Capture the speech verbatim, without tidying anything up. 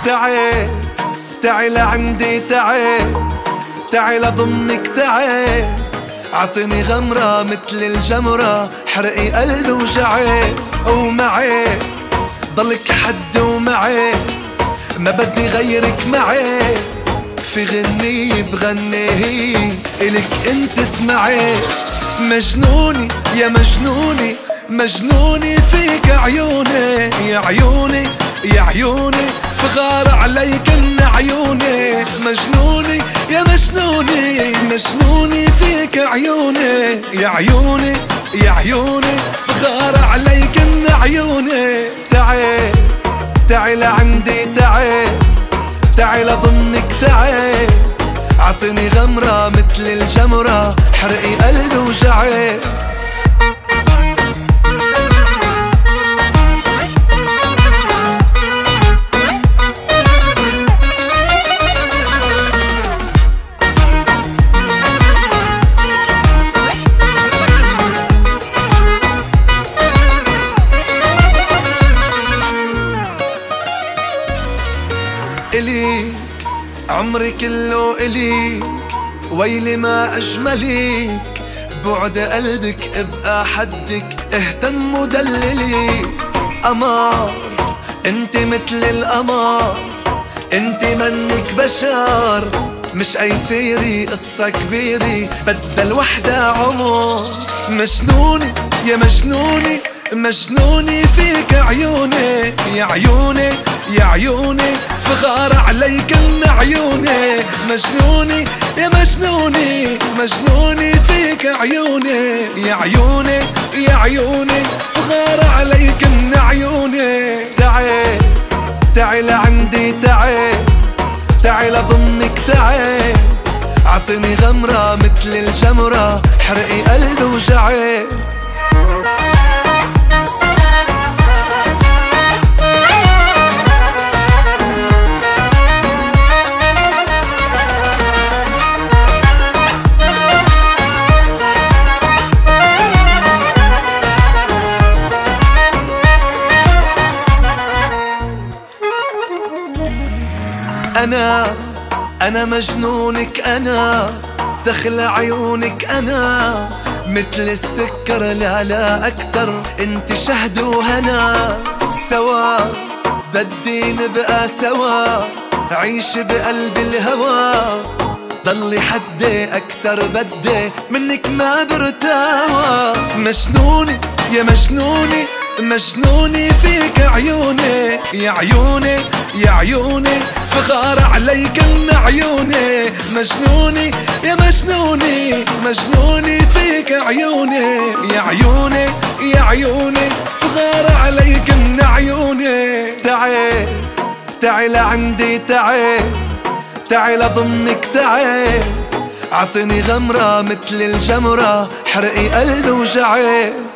تعي تعي لعندي، تعي تعي لضمك، تعي عطني غمرة مثل الجمرة، حرقي قلبي وجعي، ومعي ضلك حد ومعي، ما بدي غيرك معي، في غنية بغني إلك انت اسمعي. مجنوني يا مجنوني، مجنوني فيك عيوني، يا عيوني يا عيوني بغار عليك من عيوني. مجنوني يا مجنوني، مجنوني فيك عيوني، يا عيوني يا عيوني بغار عليك من عيوني. تعي تعي لعندي، تعي تعي لضمك، تعي عطني غمرة مثل الجمرة، حرقي قلبي وجعي. إليك عمري كله إليك، ويلي ما أجمليك، بعد قلبك ابقى حدك، اهتم ودللي. قمر انت مثل القمر، انت منك بشر، مش اي سيري قصة كبيرة بدل وحدة عمر. مجنوني يا مجنوني، مجنوني فيك عيوني، يا عيوني يا عيوني بغار عليك من عيوني. مجنوني يا مجنوني، مجنوني فيك عيوني، يا عيوني يا عيوني بغار عليك من عيوني. تعي تعي لعندي، تعي تعي لضمك، تعي عطني غمرة مثل الجمرة، حرقي قلبي وجعي. أنا أنا مجنونك، أنا دخل عيونك، أنا مثل السكر لا لا أكتر، انت شهد وهنا. سوا بدي نبقى سوا، عيش بقلب الهوى، ضلي حدي أكتر بدي منك ما برتاوى. مجنوني يا مجنوني، مجنوني فيك عيوني، يا عيوني يا عيوني بغار عليك من عيوني. مجنوني يا مجنوني، مجنوني فيك عيوني، يا عيوني يا عيوني بغار عليك من عيوني. تعي تعي لعندي، تعي تعي لضمك، تعي عطني غمرة مثل الجمرة، حرقي قلبي وجعي.